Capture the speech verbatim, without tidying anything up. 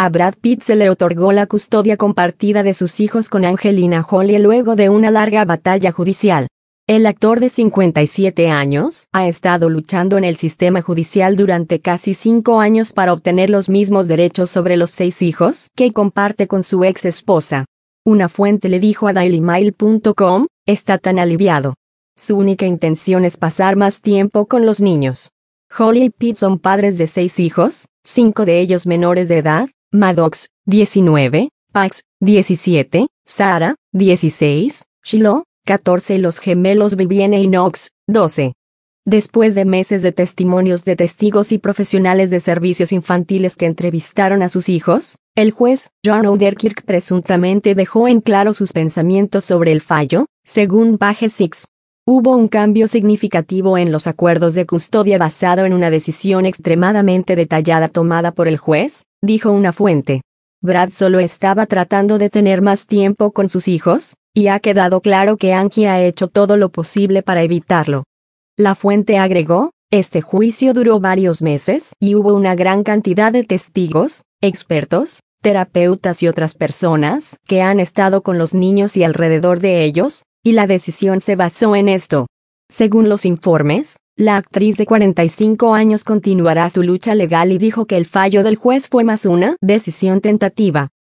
A Brad Pitt se le otorgó la custodia compartida de sus hijos con Angelina Jolie luego de una larga batalla judicial. El actor de cincuenta y siete años ha estado luchando en el sistema judicial durante casi cinco años para obtener los mismos derechos sobre los seis hijos que comparte con su ex esposa. Una fuente le dijo a Daily Mail punto com, está tan aliviado. Su única intención es pasar más tiempo con los niños. Jolie y Pitt son padres de seis hijos, cinco de ellos menores de edad: Maddox, diecinueve, Pax, diecisiete, Sarah, dieciséis, Shiloh, catorce y los gemelos Vivienne y Knox, doce. Después de meses de testimonios de testigos y profesionales de servicios infantiles que entrevistaron a sus hijos, el juez John Oderkirk presuntamente dejó en claro sus pensamientos sobre el fallo, según Page Six. Hubo un cambio significativo en los acuerdos de custodia basado en una decisión extremadamente detallada tomada por el juez, dijo una fuente. Brad solo estaba tratando de tener más tiempo con sus hijos, y ha quedado claro que Angie ha hecho todo lo posible para evitarlo. La fuente agregó, este juicio duró varios meses y hubo una gran cantidad de testigos, expertos, terapeutas y otras personas que han estado con los niños y alrededor de ellos, y la decisión se basó en esto. Según los informes, la actriz de cuarenta y cinco años continuará su lucha legal y dijo que el fallo del juez fue más una decisión tentativa.